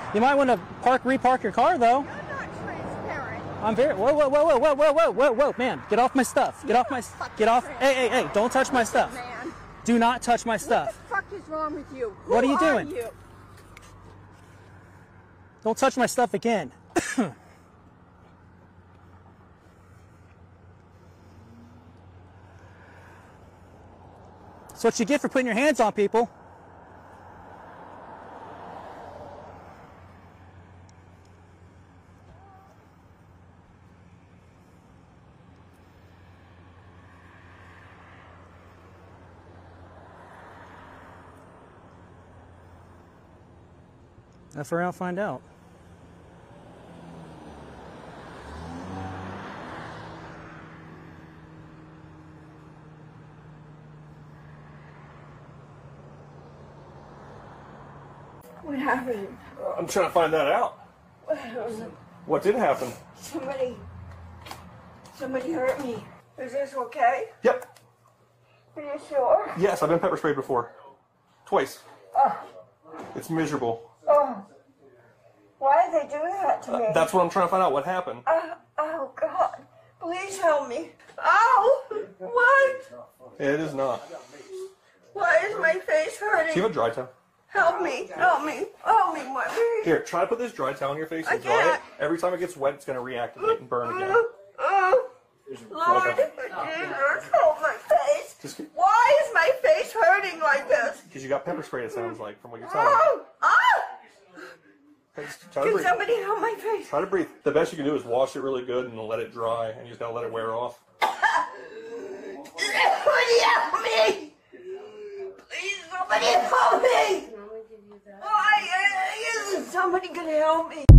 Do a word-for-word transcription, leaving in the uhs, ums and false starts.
You might want to park, repark your car, though. You're not transparent. I'm very. Whoa, whoa, whoa, whoa, whoa, whoa, whoa, whoa, whoa, man! Get off my stuff. Get off my. Get off. Hey, hey, hey! Don't touch my stuff. Man. Do not touch my stuff. What the fuck is wrong with you? Who What are you are doing? You? Don't touch my stuff again. That's what you get for putting your hands on people. F around, find out. What happened? Uh, I'm trying to find that out. What did happen? Somebody, somebody hurt me. Is this okay? Yep. Are you sure? Yes, I've been pepper sprayed before. Twice. Oh, It's miserable. oh. Why did they do that to me? Uh, that's what I'm trying to find out. What happened? Oh, oh, God. Please help me. Ow! What? It is not. Why is my face Do hurting? you have a dry towel? Help me. Help me. Help me, my face. Here, try to put this dry towel on your face I and dry it. can't. Every time it gets wet, it's going to reactivate and burn again. Oh, oh. Lord, Okay. Jesus, help my face. Just Why is my face hurting like this? because you got pepper spray, it sounds like, from what you're telling me. Oh, ah! Okay, just try to Can breathe. somebody help my face? Try to breathe. The best you can do is wash it really good and let it dry, and you just got to let it wear off. Somebody help me! Please, somebody help me! Why isn't somebody gonna help me?